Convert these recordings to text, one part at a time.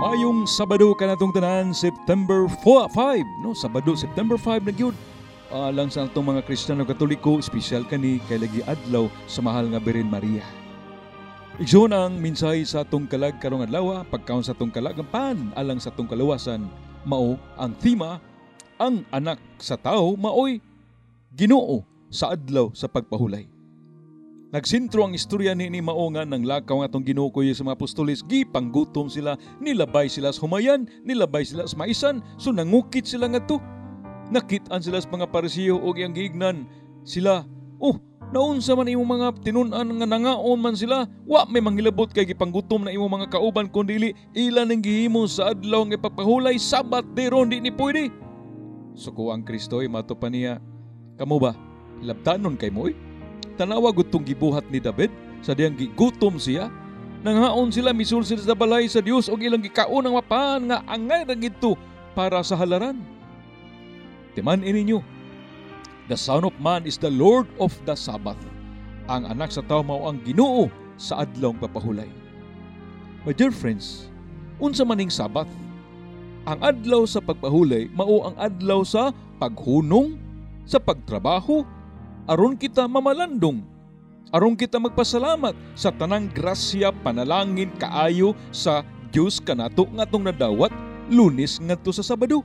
Mayong Sabado kanatong tanan, September 5, no? Sabado, September 5 na gyud. Alang sa atong mga Kristiyano Katoliko, espesyal kani kay lagi adlaw sa mahal nga Birhen Maria. Igsoon ang minsay sa atong kalag karong adlaw, pagkaon sa atong kalagampan alang sa atong kaluwasan, mao ang tema, ang anak sa tao maoy Ginoo sa adlaw sa pagpahulay. Nagsintro ang istorya ni mao nga ng lakaw nga atong Ginoo kuya sa mga apostoles, gipanggutom sila, nilabay sila sa humayan, nilabay sila sa maisan, so nangukit sila ngadto. Nakitaan sila sa mga Parisiyo og iyang giignan sila. Naunsa man imong mga tinun-an nga nangaon man sila, wa may manghilabot kay gipanggutom na imong mga kauban kundi ilan ang gihimo sa adlaw nga ipagpahulay, Sabat deron di ni pwede. Suko ang Kristo ay mato pa niya, kamo ba ilabtanon kay mo? Tanawa gutong gibuhat ni David sa diyang gigutom siya. Nanghaon sila, misul sila sa balay sa Dios og ilang gikaon ang mapahan nga angay ra gidto para sa halaran. Timan ininyo, the Son of Man is the Lord of the Sabbath. Ang anak sa tao mao ang Ginoo sa adlawng papahulay. My dear friends, unsa maning Sabbath? Ang adlaw sa pagpahulay mao ang adlaw sa paghunong, sa pagtrabaho, aron kita mamalandong, aron kita magpasalamat sa tanang grasya, panalangin, kaayo sa Dios kanato ngatong nadawat Lunes ngadto sa Sabado.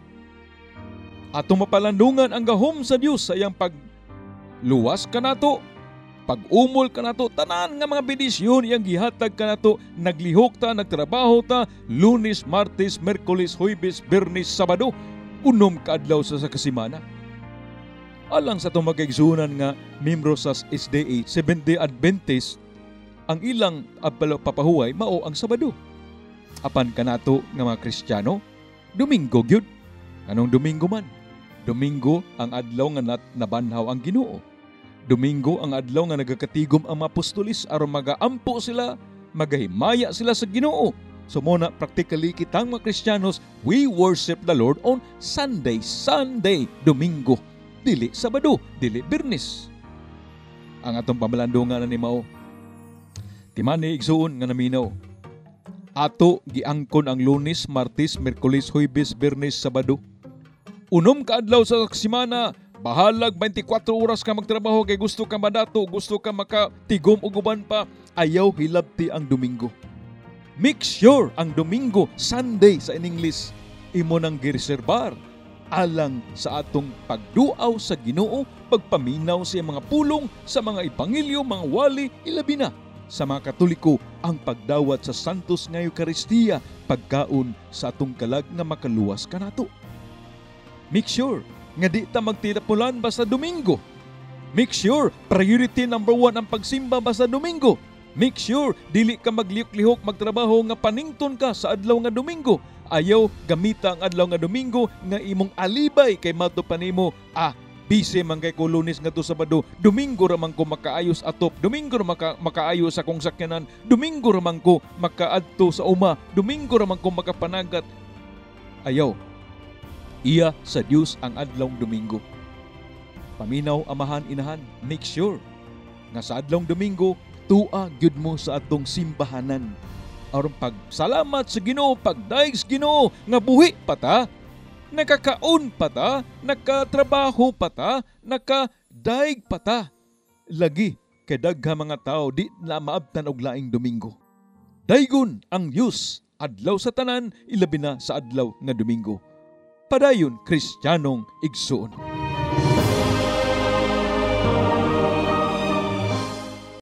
Atong mapalandungan ang gahom sa Dios sa iyang pagluwas kanato, pag-umol kanato, tanan nga mga bendisyon iyang gihatag kanato. Naglihok ta, nagtrabaho ta, Lunes, Martes, Merkules, Huwebes, Biyernes, Sabado, unom ka adlaw sa kasimana. Alang sa itong magkaigsunan nga membro sa SDA, Seventh-day Adventist, ang ilang papahuway mao ang Sabado. Apan kanato nga mga Kristiyano, Domingo gyud. Anong Domingo man? Domingo ang adlaw nga nabanhaw ang Ginoo. Domingo ang adlaw nga nagakatigom ang mga apostolis aron magaampo sila, magahimaya sila sa Ginoo. So muna, practically kitang mga Kristiyanos, we worship the Lord on Sunday, Domingo. Dili Sabado, dili Biyernes. Ang atong pamalandungan ni mao, timan ni igsuon nga naminaw, ato giangkon ang Lunes, Martes, Merkules, Huwebes, Biyernes, Sabado. Unom ka adlaw sa semana, bahalag 24 oras ka magtrabaho kay gusto ka madato, gusto ka makatigom og uban pa, ayaw hilabti ang Domingo. Make sure ang Domingo, Sunday sa in English, imo nang gireserbar alang sa atong pagduaw sa Ginoo, pagpaminaw sa mga pulong, sa mga ebanghelyo, mga wali, ilabi na sa mga Katoliko ang pagdawat sa Santos nga Eucharistia, pagkaon sa atong kalag nga makaluwas kanato. Make sure nga di ta magtinapulan basta Domingo. Make sure priority number 1 ang pagsimba basta Domingo. Make sure dili ka maglihok-lihok magtrabaho nga panington ka sa adlaw nga Domingo. Ayaw gamita ang adlaw nga Domingo nga imong alibay kay mato pa nimo, busy man kay ko Lunes ngadto Sabado, Domingo ra man ko makaayos atop, Domingo ra makaayos sa kong sakyanan, Domingo ra man ko makaadto sa uma, Domingo ra man ko makapanagat. Ayaw. Iya sa Dios ang adlawng Domingo. Paminaw amahan inahan, make sure nga sa adlawng Domingo tua gyud mo sa atong simbahanan. Aron pagsalamat sa Ginoo, pagdaig sa Ginoo nga buhi pa ta, nakakaon pa ta, nakatrabaho pa ta, nakadaig pa ta. Lagi kay daghang mga tao di na maabtan og laing Domingo. Daygon ang Dios adlaw sa tanan, ilabi na sa adlaw nga Domingo. Padayon Kristiyanong igsoon.